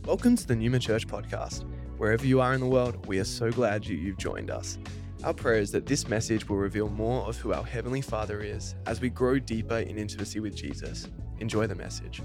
Welcome to the Newman Church podcast. Wherever you are in the world, we are so glad you've joined us. Our prayer is that this message will reveal more of who our Heavenly Father is as we grow deeper in intimacy with Jesus. Enjoy the message.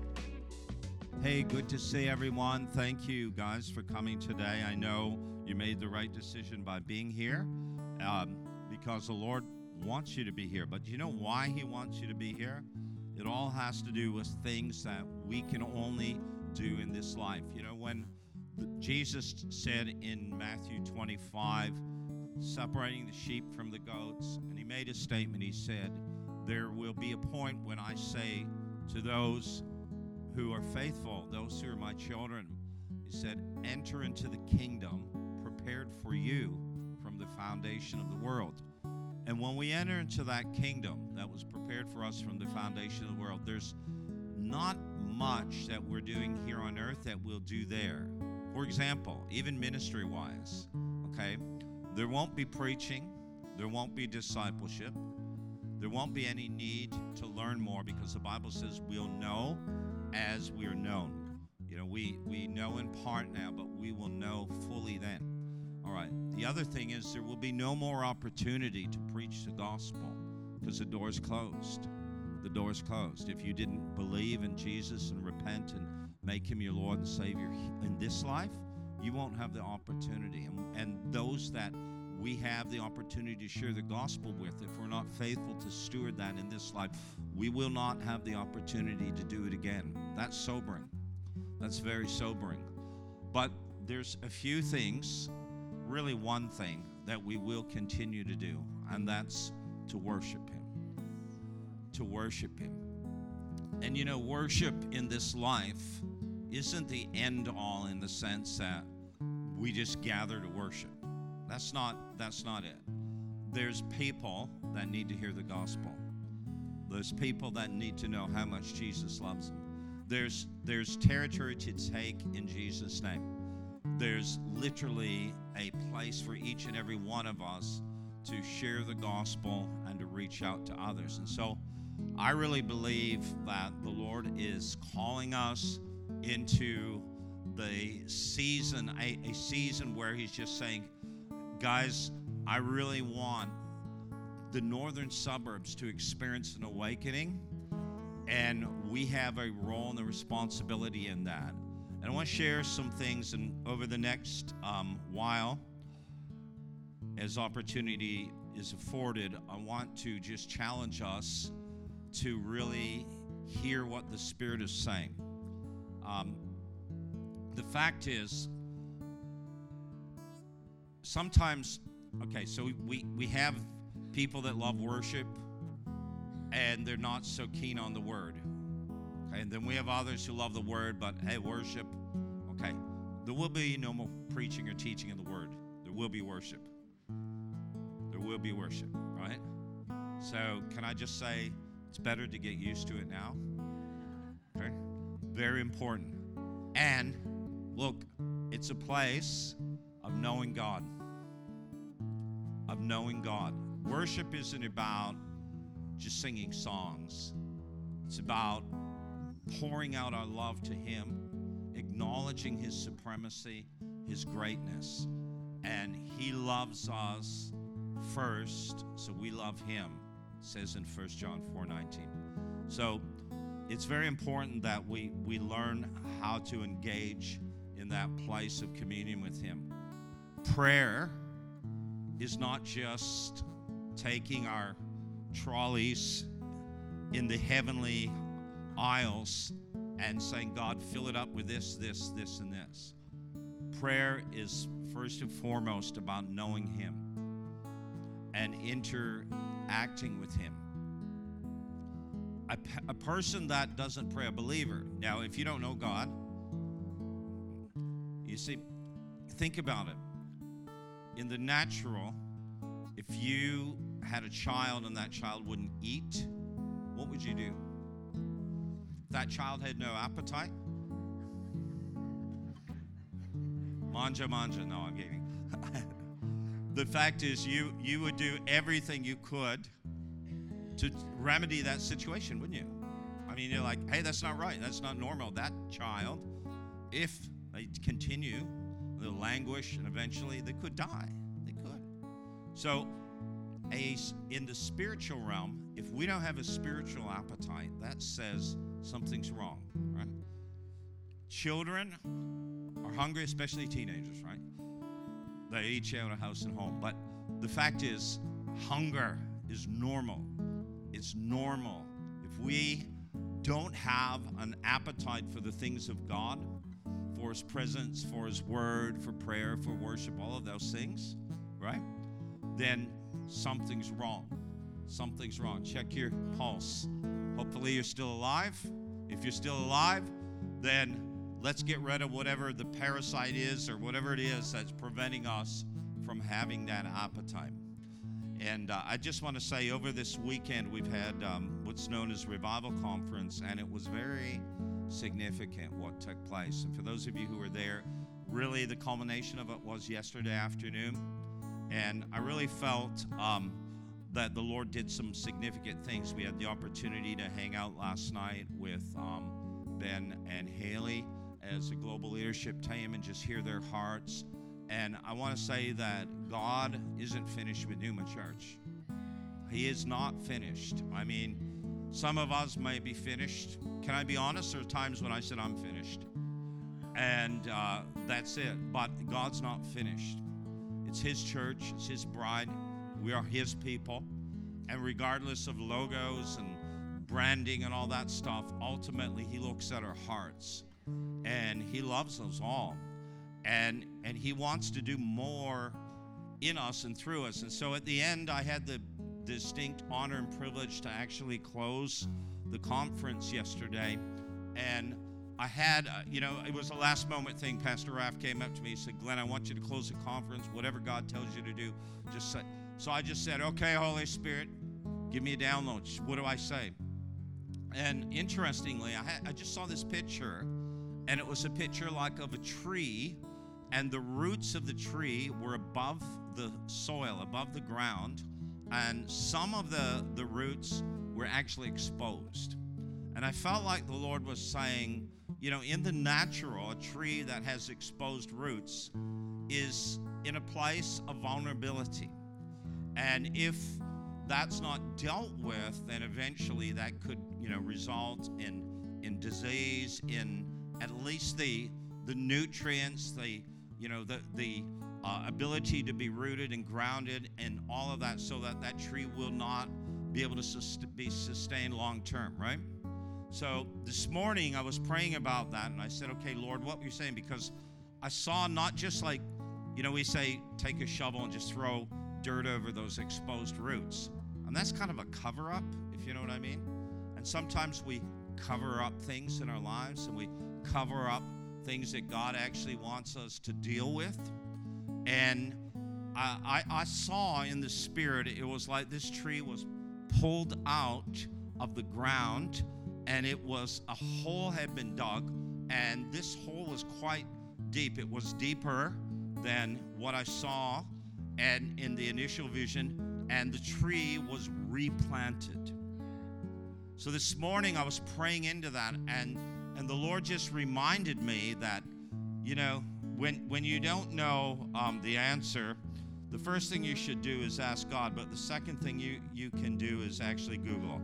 Hey, good to see everyone. Thank you guys for coming today. I know you made the right decision by being here because the Lord wants you to be here. But you know why He wants you to be here? It all has to do with things that we can only do in this life. You know, when Jesus said in Matthew 25, separating the sheep from the goats, and He made a statement. He said, there will be a point when I say to those who are faithful, those who are my children, He said, enter into the kingdom prepared for you from the foundation of the world. And when we enter into that kingdom that was prepared for us from the foundation of the world, there's not much that we're doing here on earth that we'll do there. For example, even ministry-wise, okay, there won't be preaching, there won't be discipleship, there won't be any need to learn more, because the Bible says we'll know as we're known. You know, we know in part now, but we will know fully then. All right, the other thing is there will be no more opportunity to preach the gospel because the door's closed. The door's closed. If you didn't believe in Jesus and repent and make Him your Lord and Savior in this life, you won't have the opportunity. And those that we have the opportunity to share the gospel with, if we're not faithful to steward that in this life, we will not have the opportunity to do it again. That's sobering. That's very sobering. But there's a few things, really one thing, that we will continue to do, and that's to worship Him. To worship Him. And you know, worship in this life isn't the end all, in the sense that we just gather to worship. That's not it. There's people that need to hear the gospel. There's people that need to know how much Jesus loves them. There's territory to take in Jesus' name. There's literally a place for each and every one of us to share the gospel and to reach out to others. And so I really believe that the Lord is calling us into the season, a season where He's just saying, guys, I really want the northern suburbs to experience an awakening, and we have a role and a responsibility in that. And I want to share some things, and over the next while, as opportunity is afforded, I want to just challenge us to really hear what the Spirit is saying. The fact is, sometimes, okay, so we have people that love worship and they're not so keen on the Word. Okay, and then we have others who love the Word, but hey, worship, okay. There will be no more preaching or teaching of the Word. There will be worship. There will be worship, right? So can I just say, it's better to get used to it now. Okay? Very important. And look, it's a place of knowing God. Of knowing God. Worship isn't about just singing songs. It's about pouring out our love to Him, acknowledging His supremacy, His greatness. And He loves us first, so we love Him. Says in 1 John 4:19. So it's very important that we learn how to engage in that place of communion with Him. Prayer is not just taking our trolleys in the heavenly aisles and saying, God, fill it up with this, this, this, and this. Prayer is first and foremost about knowing Him and interacting with Him. A person that doesn't pray, a believer. Now, if you don't know God, you see, think about it. In the natural, if you had a child and that child wouldn't eat, what would you do? If that child had no appetite? Manja. No, I'm kidding. The fact is, you would do everything you could to remedy that situation, wouldn't you? I mean, you're like, hey, that's not right. That's not normal. That child if they continue, they'll languish, and eventually they could die. They could. So in the spiritual realm, if we don't have a spiritual appetite, that says something's wrong, right? Children are hungry, especially teenagers, right? They each out of house and home. But the fact is, hunger is normal. It's normal. If we don't have an appetite for the things of God, for His presence, for His word, for prayer, for worship, all of those things, right? Then something's wrong. Something's wrong. Check your pulse. Hopefully you're still alive. If you're still alive, then let's get rid of whatever the parasite is or whatever it is that's preventing us from having that appetite. And I just want to say, over this weekend, we've had what's known as Revival Conference, and it was very significant what took place. And for those of you who were there, really the culmination of it was yesterday afternoon. And I really felt that the Lord did some significant things. We had the opportunity to hang out last night with Ben and Haley as a global leadership team and just hear their hearts. And I want to say that God isn't finished with Numa Church. He is not finished. I mean, some of us may be finished. Can I be honest? There are times when I said I'm finished. And that's it. But God's not finished. It's His church. It's His bride. We are His people. And regardless of logos and branding and all that stuff, ultimately He looks at our hearts. And He loves us all. And He wants to do more in us and through us. And so at the end, I had the distinct honor and privilege to actually close the conference yesterday. And I had, it was a last moment thing. Pastor Raff came up to me and said, Glenn, I want you to close the conference. Whatever God tells you to do, just say. So I just said, okay, Holy Spirit, give me a download. What do I say? And interestingly, I just saw this picture, and it was a picture like of a tree, and the roots of the tree were above the soil, above the ground, and some of the roots were actually exposed. And I felt like the Lord was saying, in the natural, a tree that has exposed roots is in a place of vulnerability. And if that's not dealt with, then eventually that could, result in disease, in at least the nutrients, the ability to be rooted and grounded and all of that, so that tree will not be able to be sustained long term, right? So this morning I was praying about that, and I said, okay, Lord, what were you saying? Because I saw not just like, we say take a shovel and just throw dirt over those exposed roots. And that's kind of a cover-up, if you know what I mean. And sometimes we cover up things in our lives, and we cover up things that God actually wants us to deal with. And I saw in the Spirit, it was like this tree was pulled out of the ground, and it was a hole had been dug, and this hole was quite deep. It was deeper than what I saw and in the initial vision, and the tree was replanted. So this morning I was praying into that, and the Lord just reminded me that, when you don't know the answer, the first thing you should do is ask God, but the second thing you can do is actually Google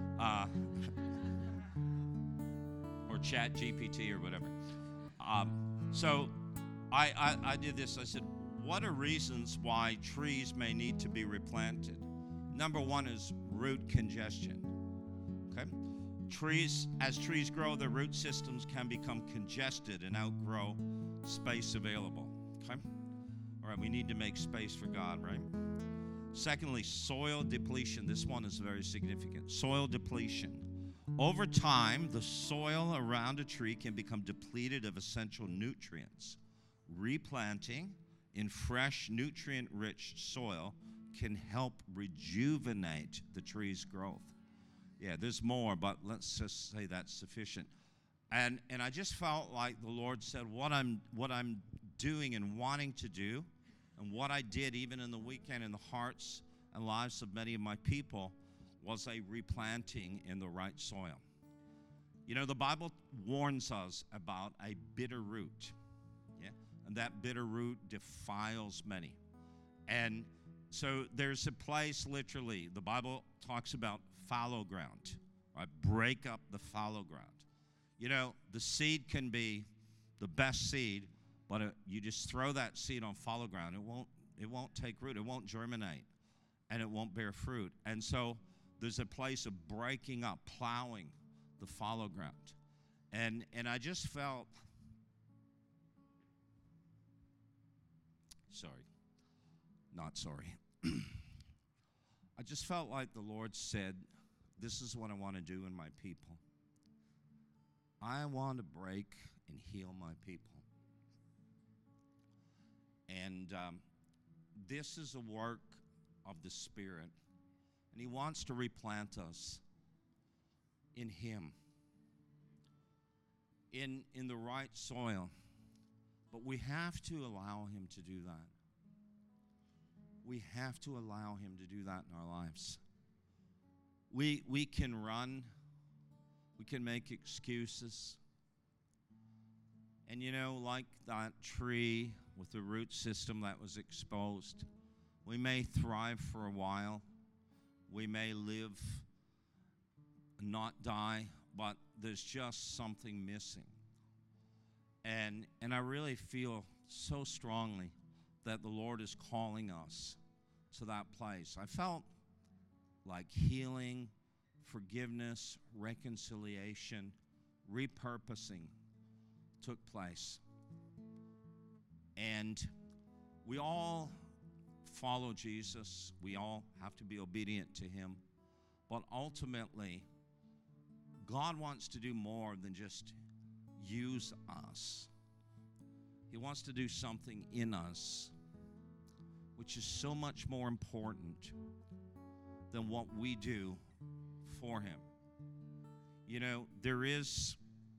or Chat GPT or whatever. So I did this. I said, what are reasons why trees may need to be replanted? Number one is root congestion. Okay? As trees grow, their root systems can become congested and outgrow space available. Okay? All right, we need to make space for God, right? Secondly, soil depletion. This one is very significant. Soil depletion. Over time, the soil around a tree can become depleted of essential nutrients. Replanting in fresh, nutrient-rich soil can help rejuvenate the tree's growth. Yeah, there's more, but let's just say that's sufficient. And I just felt like the Lord said, what I'm doing and wanting to do, and what I did even in the weekend in the hearts and lives of many of my people, was a replanting in the right soil. You know, the Bible warns us about a bitter root. Yeah? And that bitter root defiles many. And so there's a place, literally, the Bible talks about fallow ground, right? Break up the fallow ground. You know, the seed can be the best seed, but you just throw that seed on fallow ground, it won't take root, it won't germinate, and it won't bear fruit. And so there's a place of breaking up, plowing the fallow ground. And I just felt, I just felt like the Lord said, this is what I want to do in my people. I want to break and heal my people. And this is a work of the Spirit. And He wants to replant us in Him, in the right soil. But we have to allow Him to do that. We have to allow Him to do that in our lives. We can run. We can make excuses. And you know, like that tree with the root system that was exposed, we may thrive for a while. We may live, not die, but there's just something missing. And I really feel so strongly that the Lord is calling us to that place. I felt like healing, forgiveness, reconciliation, repurposing took place. And we all follow Jesus. We all have to be obedient to Him. But ultimately, God wants to do more than just use us. He wants to do something in us, which is so much more important than what we do for Him. You know, there is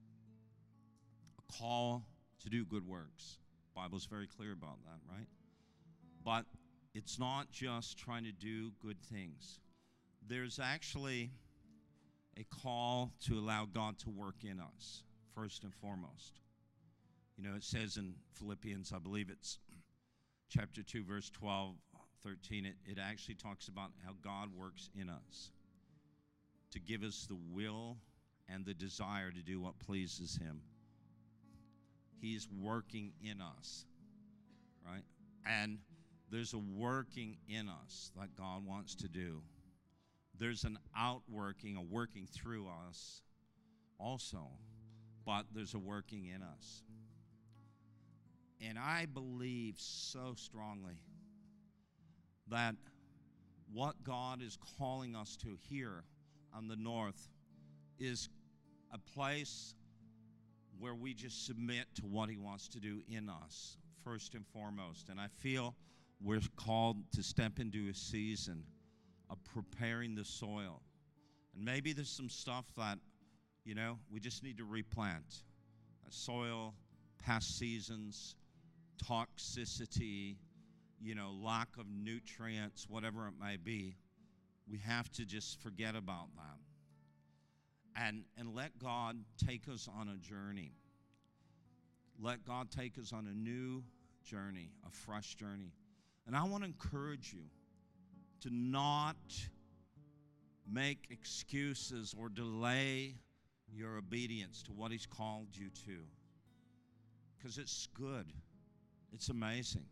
a call to do good works. The Bible's very clear about that, right? But it's not just trying to do good things. There's actually a call to allow God to work in us, first and foremost. You know, it says in Philippians, I believe it's chapter 2, verse 12, 13, it actually talks about how God works in us to give us the will and the desire to do what pleases Him. He's working in us, right? And there's a working in us that God wants to do. There's an outworking, a working through us also, but there's a working in us. And I believe so strongly that what God is calling us to here on the north is a place where we just submit to what He wants to do in us, first and foremost. And I feel we're called to step into a season of preparing the soil. And maybe there's some stuff that, you know, we just need to replant. Soil, past seasons, toxicity, you know, lack of nutrients, whatever it may be. We have to just forget about that. And let God take us on a journey. Let God take us on a new journey, a fresh journey. And I want to encourage you to not make excuses or delay your obedience to what He's called you to. Because it's good. It's amazing.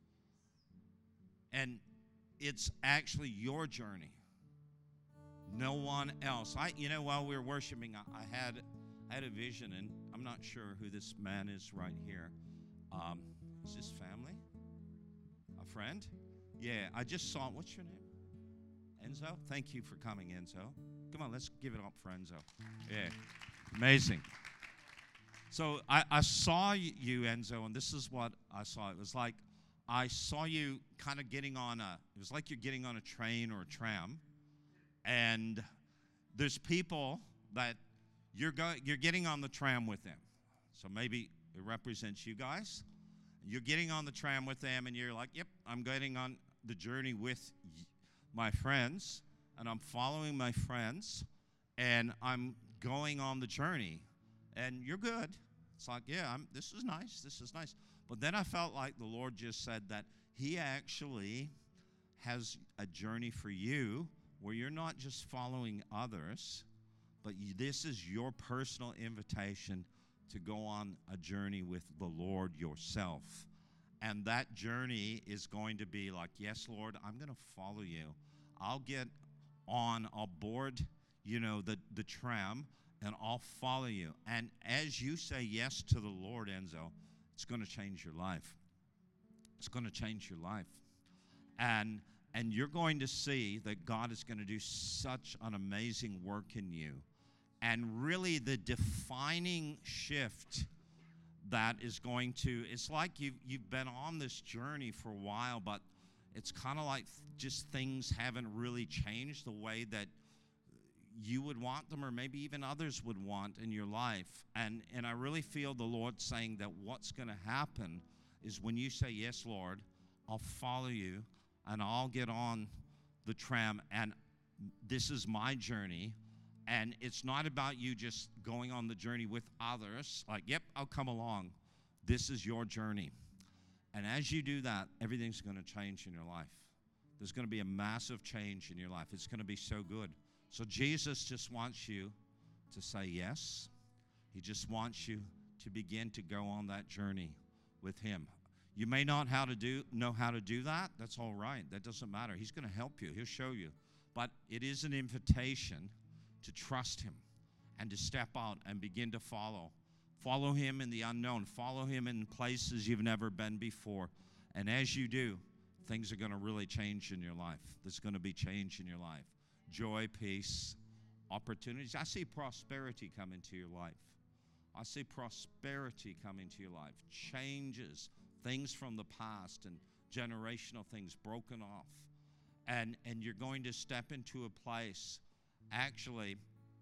And it's actually your journey. No one else. While we were worshiping, I had a vision, and I'm not sure who this man is right here. Is this family? A friend? Yeah, I just saw, what's your name? Enzo? Thank you for coming, Enzo. Come on, let's give it up for Enzo. Yeah, amazing. So I saw you, Enzo, and this is what I saw. It was like I saw you kind of it was like you're getting on a train or a tram, and there's people that you're getting on the tram with them. So maybe it represents you guys. You're getting on the tram with them, and you're like, yep, I'm getting on the journey with my friends, and I'm following my friends, and I'm going on the journey. And you're good. It's like, yeah, this is nice. This is nice. But then I felt like the Lord just said that he actually has a journey for you where you're not just following others, but this is your personal invitation to go on a journey with the Lord yourself. And that journey is going to be like, yes, Lord, I'm going to follow you. I'll get on, I'll board, the tram, and I'll follow you. And as you say yes to the Lord, Enzo, it's going to change your life. It's going to change your life. And you're going to see that God is going to do such an amazing work in you. And really the defining shift that is going to, it's like you've been on this journey for a while, but it's kind of like just things haven't really changed the way that you would want them, or maybe even others would want in your life. And I really feel the Lord saying that what's going to happen is when you say, yes, Lord, I'll follow you, and I'll get on the tram, and this is my journey. And it's not about you just going on the journey with others, like, yep, I'll come along. This is your journey. And as you do that, everything's going to change in your life. There's going to be a massive change in your life. It's going to be so good. So Jesus just wants you to say yes. He just wants you to begin to go on that journey with him. You may not know how to do that. That's all right. That doesn't matter. He's going to help you. He'll show you. But it is an invitation to trust him and to step out and begin to follow. Follow him in the unknown. Follow him in places you've never been before. And as you do, things are going to really change in your life. There's going to be change in your life. Joy, peace, opportunities. I see prosperity come into your life. I see prosperity come into your life. Changes, things from the past and generational things broken off. And you're going to step into a place. Actually,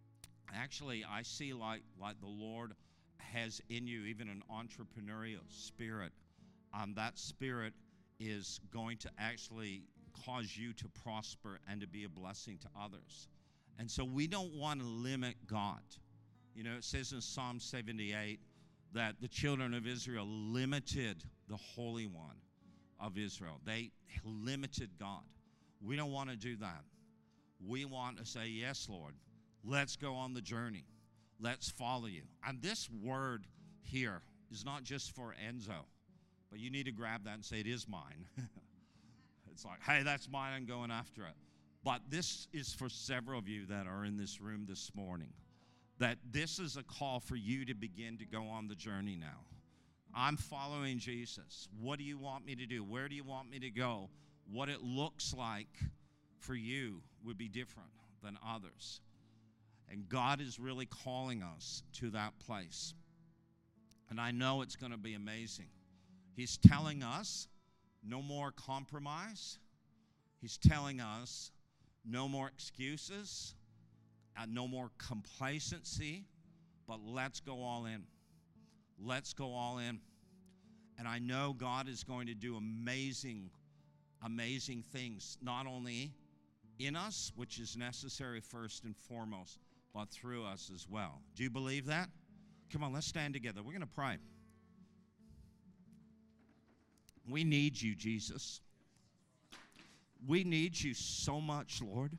I see like the Lord has in you even an entrepreneurial spirit. That spirit is going to actually cause you to prosper and to be a blessing to others. And so we don't want to limit God. It says in Psalm 78 that the children of Israel limited the Holy One of Israel. They limited God. We don't want to do that. We want to say, yes, Lord, let's go on the journey. Let's follow you. And this word here is not just for Enzo, but you need to grab that and say, it is mine. It's like, hey, that's mine. I'm going after it. But this is for several of you that are in this room this morning, that this is a call for you to begin to go on the journey now. I'm following Jesus. What do you want me to do? Where do you want me to go? What it looks like for you would be different than others. And God is really calling us to that place. And I know it's going to be amazing. He's telling us no more compromise. He's telling us no more excuses, no more complacency, but let's go all in. Let's go all in. And I know God is going to do amazing things, not only in us, which is necessary first and foremost, but through us as well. Do you believe that? Come on, let's stand together. We're going to pray. We need you, Jesus. We need you so much, Lord.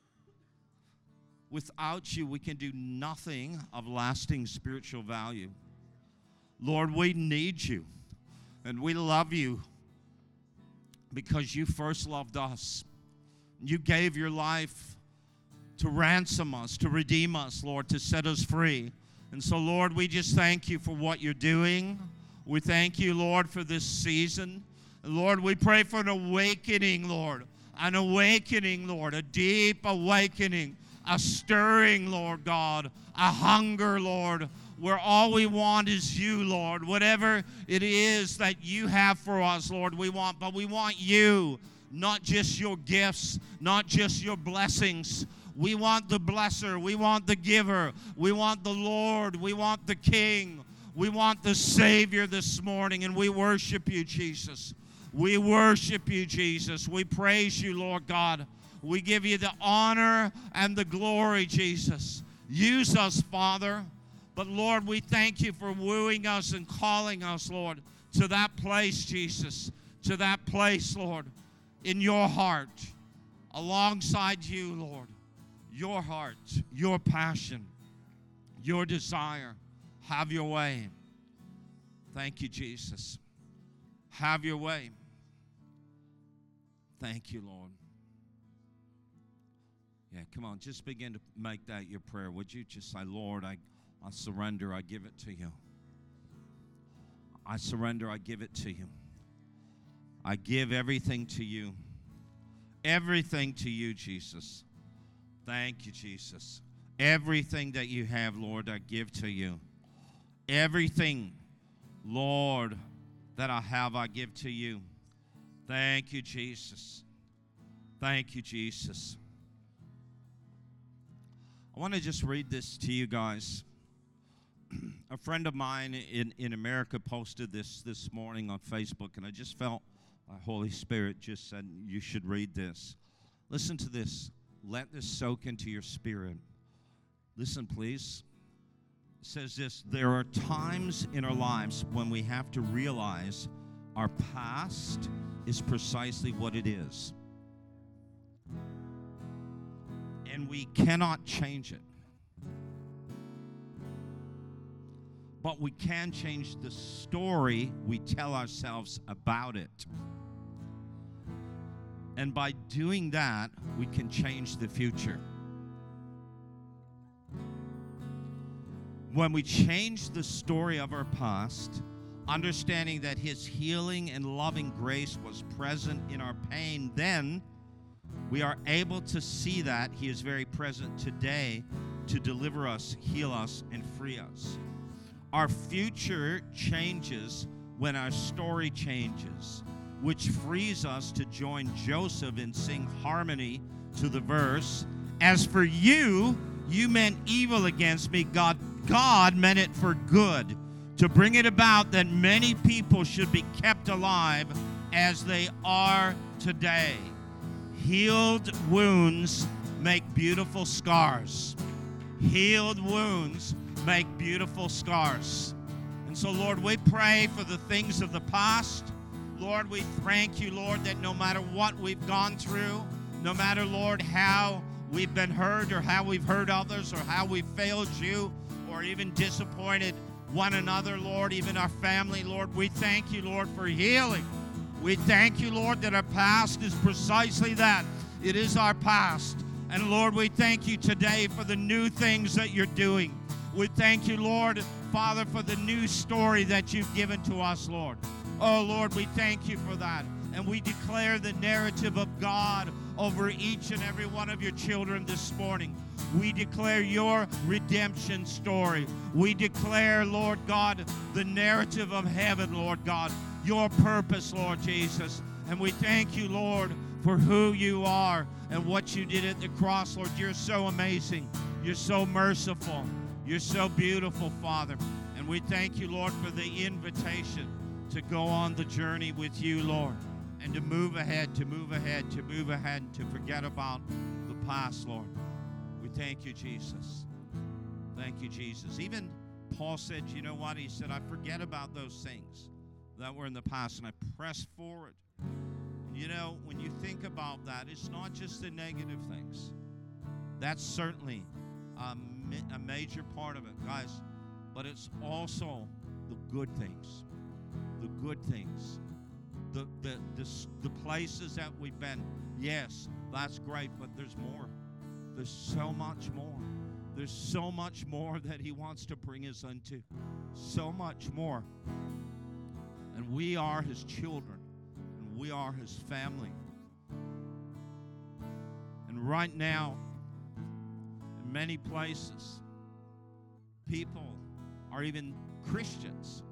Without you, we can do nothing of lasting spiritual value. Lord, we need you, and we love you because you first loved us. You gave your life to ransom us, to redeem us, Lord, to set us free. And so, Lord, we just thank you for what you're doing. We thank you, Lord, for this season. And Lord, we pray for an awakening, Lord. An awakening, Lord, a deep awakening, a stirring, Lord God, a hunger, Lord, where all we want is you, Lord. Whatever it is that you have for us, Lord, we want. But we want you, not just your gifts, not just your blessings. We want the blesser. We want the giver. We want the Lord. We want the King. We want the Savior this morning, and we worship you, Jesus. We worship you, Jesus. We praise you, Lord God. We give you the honor and the glory, Jesus. Use us, Father. But, Lord, we thank you for wooing us and calling us, Lord, to that place, Jesus, to that place, Lord, in your heart, alongside you, Lord, your heart, your passion, your desire. Have your way. Thank you, Jesus. Have your way. Thank you, Lord. Yeah, come on, just begin to make that your prayer. Would you just say, Lord, I surrender, I give it to you. I surrender, I give it to you. I give everything to you. Everything to you, Jesus. Thank you, Jesus. Everything that you have, Lord, I give to you. Everything, Lord, that I have, I give to you. Thank you, Jesus. Thank you, Jesus. I want to just read this to you guys. A friend of mine in America posted this morning on Facebook, and I just felt the Holy Spirit just said, you should read this. Listen to this. Let this soak into your spirit. Listen, please. It says this: there are times in our lives when we have to realize our past is precisely what it is. And we cannot change it. But we can change the story we tell ourselves about it. And by doing that, we can change the future. When we change the story of our past, understanding that His healing and loving grace was present in our pain, then we are able to see that He is very present today to deliver us, heal us, and free us. Our future changes when our story changes, which frees us to join Joseph and sing harmony to the verse, as for you, you meant evil against me, God meant it for good, to bring it about that many people should be kept alive as they are today. Healed wounds make beautiful scars. Healed wounds make beautiful scars. And so, Lord, we pray for the things of the past. Lord, we thank you, Lord, that no matter what we've gone through, no matter, Lord, how we've been hurt or how we've hurt others or how we've failed you or even disappointed one another, Lord, even our family, Lord, we thank you, Lord, for healing. We thank you, Lord, that our past is precisely that. It is our past. And, Lord, we thank you today for the new things that you're doing. We thank you, Lord, Father, for the new story that you've given to us, Lord. Oh, Lord, we thank you for that. And we declare the narrative of God over each and every one of your children this morning. We declare your redemption story. We declare, Lord God, the narrative of heaven, Lord God, your purpose, Lord Jesus. And we thank you, Lord, for who you are and what you did at the cross, Lord. You're so amazing. You're so merciful. You're so beautiful, Father. And we thank you, Lord, for the invitation to go on the journey with you, Lord, and to move ahead, to move ahead, to move ahead, to forget about the past, Lord. We thank you, Jesus. Thank you, Jesus. Even Paul said, you know what? He said, I forget about those things that were in the past, and I press forward. And you know, when you think about that, it's not just the negative things. That's certainly a major part of it, guys. But it's also the good things. The good things. The places that we've been. Yes, that's great, but there's more. There's so much more. There's so much more that he wants to bring us into. So much more. And we are his children. And we are his family. And right now, in many places, people or even Christians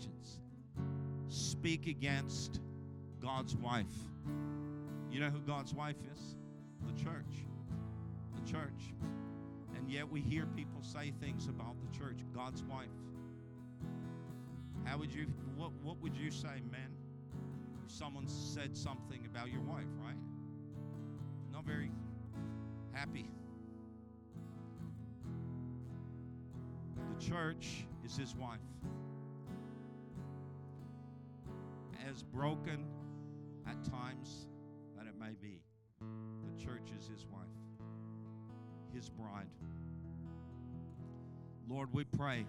speak against God's wife. You know who God's wife is? The church. The church. And yet we hear people say things about the church, God's wife. How would you, what would you say, men, if someone said something about your wife, right? Not very happy. The church is his wife. As broken at times that it may be, the church is his wife, his bride. Lord, we pray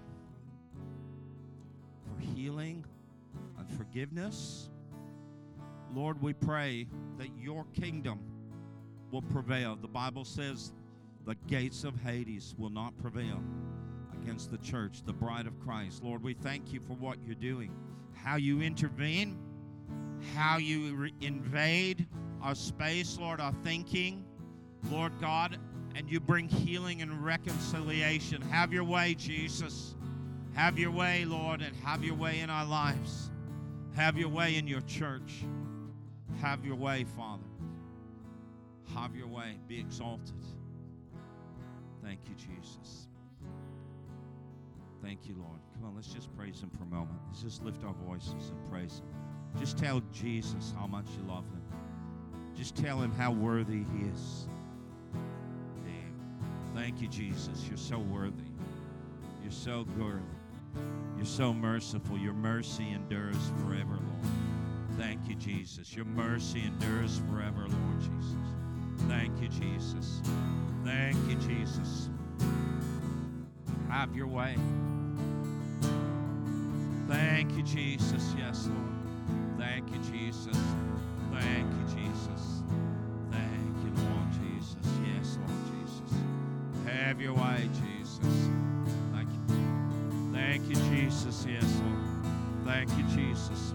for healing and forgiveness. Lord, we pray that your kingdom will prevail. The Bible says the gates of Hades will not prevail against the church, the bride of Christ. Lord, we thank you for what you're doing, how you intervene, how you invade our space, Lord, our thinking, Lord God, and you bring healing and reconciliation. Have your way, Jesus. Have your way, Lord, and have your way in our lives. Have your way in your church. Have your way, Father. Have your way. Be exalted. Thank you, Jesus. Thank you, Lord. Come on, let's just praise him for a moment. Let's just lift our voices and praise him. Just tell Jesus how much you love him. Just tell him how worthy he is. Thank you, Jesus. You're so worthy. You're so good. You're so merciful. Your mercy endures forever, Lord. Thank you, Jesus. Your mercy endures forever, Lord Jesus. Thank you, Jesus. Thank you, Jesus. Have your way. Thank you, Jesus. Yes, Lord. Thank you, Jesus. Thank you, Jesus. Thank you, Lord Jesus. Yes, Lord Jesus. Have your way, Jesus. Thank you. Thank you, Jesus. Yes, Lord. Thank you, Jesus.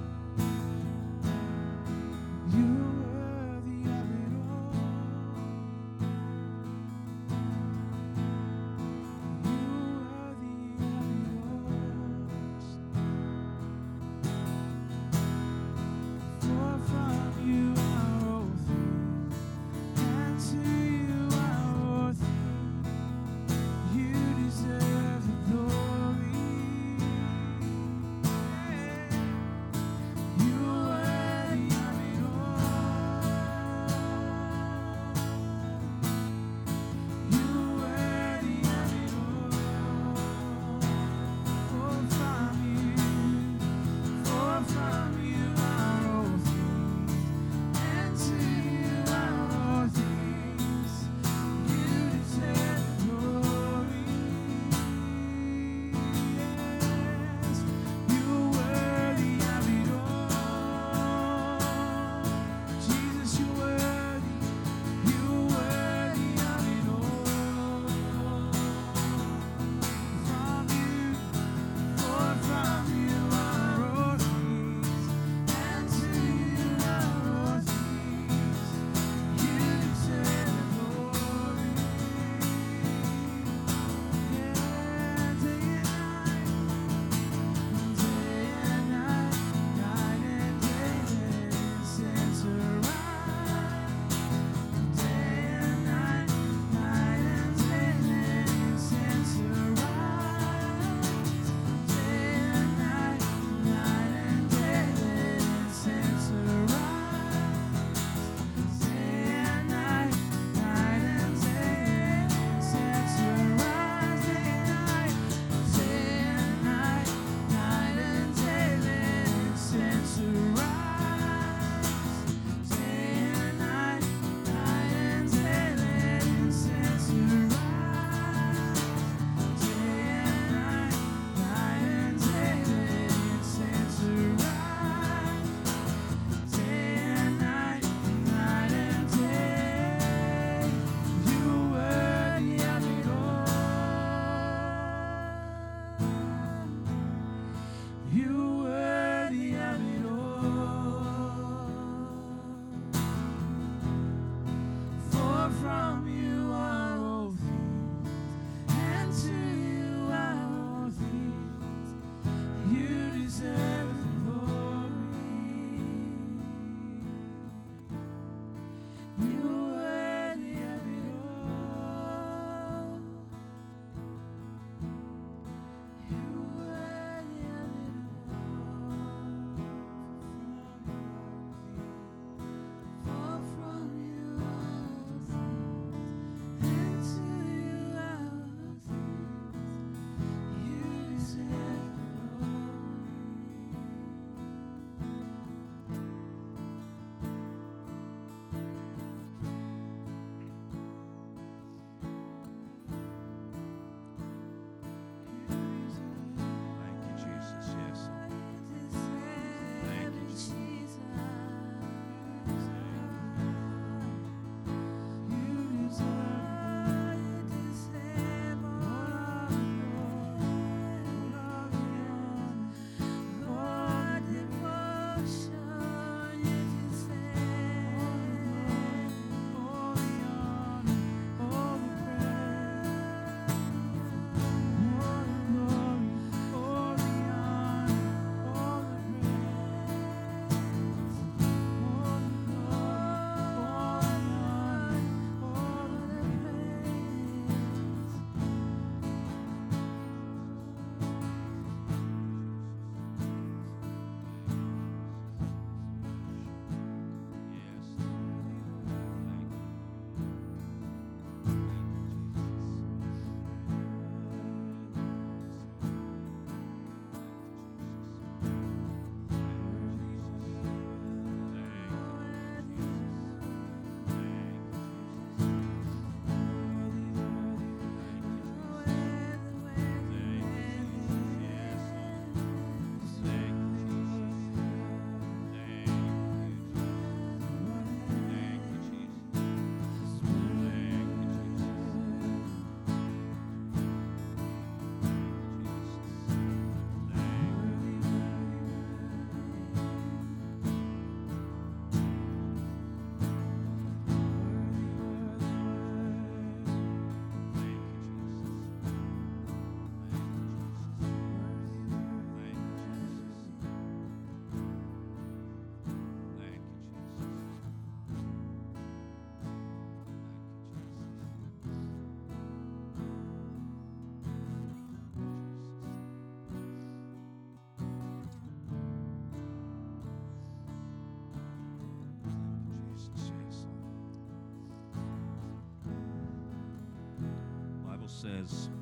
says,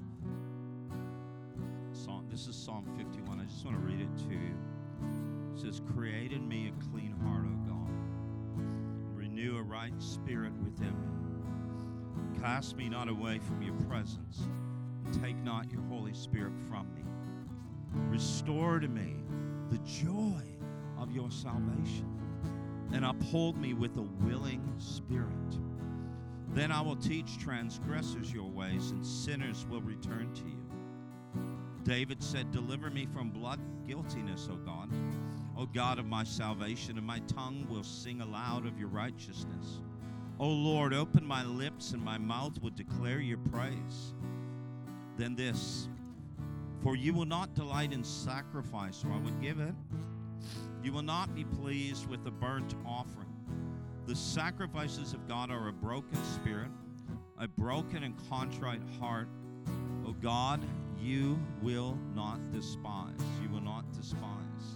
this is Psalm 51. I just want to read it to you. It says, "Create in me a clean heart, O God, and renew a right spirit within me. Cast me not away from your presence, and take not your Holy Spirit from me. Restore to me the joy of your salvation, and uphold me with a willing spirit. Then I will teach transgressors your ways, and sinners will return to you." David said, "Deliver me from blood guiltiness, O God of my salvation, and my tongue will sing aloud of your righteousness. O Lord, open my lips, and my mouth will declare your praise." Then this, "For you will not delight in sacrifice, or I would give it. You will not be pleased with the burnt offering. The sacrifices of God are a broken spirit, a broken and contrite heart. O God, you will not despise." You will not despise.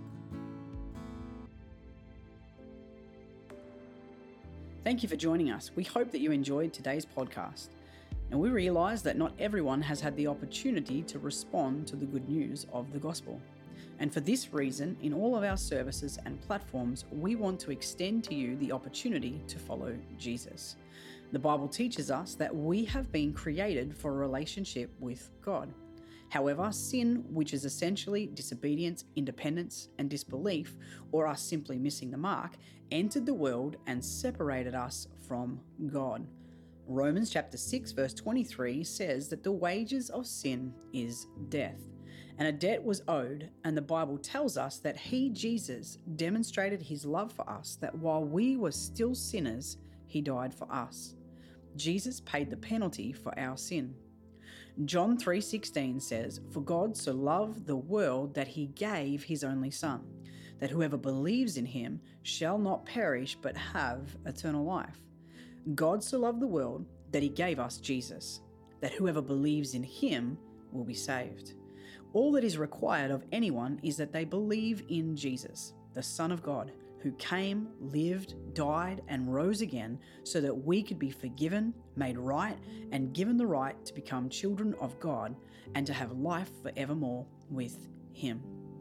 Thank you for joining us. We hope that you enjoyed today's podcast. And we realize that not everyone has had the opportunity to respond to the good news of the gospel. And for this reason, in all of our services and platforms, we want to extend to you the opportunity to follow Jesus. The Bible teaches us that we have been created for a relationship with God. However, sin, which is essentially disobedience, independence, and disbelief, or us simply missing the mark, entered the world and separated us from God. Romans chapter 6 verse 23 says that the wages of sin is death. And a debt was owed, and the Bible tells us that He, Jesus, demonstrated His love for us, that while we were still sinners, He died for us. Jesus paid the penalty for our sin. John 3:16 says, "For God so loved the world that He gave His only Son, that whoever believes in Him shall not perish but have eternal life." God so loved the world that He gave us Jesus, that whoever believes in Him will be saved. All that is required of anyone is that they believe in Jesus, the Son of God, who came, lived, died, and rose again so that we could be forgiven, made right, and given the right to become children of God and to have life forevermore with Him.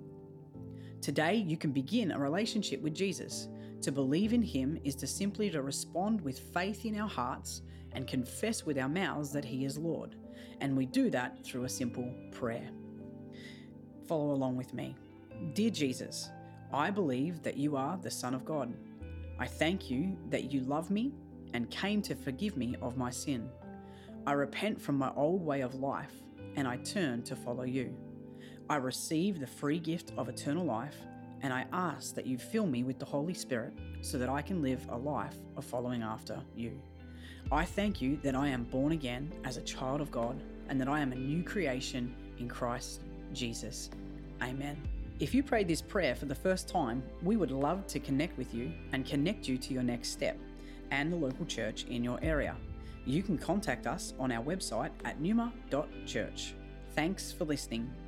Today, you can begin a relationship with Jesus. To believe in Him is to simply respond with faith in our hearts and confess with our mouths that He is Lord. And we do that through a simple prayer. Follow along with me. Dear Jesus, I believe that you are the Son of God. I thank you that you love me and came to forgive me of my sin. I repent from my old way of life and I turn to follow you. I receive the free gift of eternal life and I ask that you fill me with the Holy Spirit so that I can live a life of following after you. I thank you that I am born again as a child of God and that I am a new creation in Christ Jesus. Amen. If you prayed this prayer for the first time, we would love to connect with you and connect you to your next step and the local church in your area. You can contact us on our website at numa.church. Thanks for listening.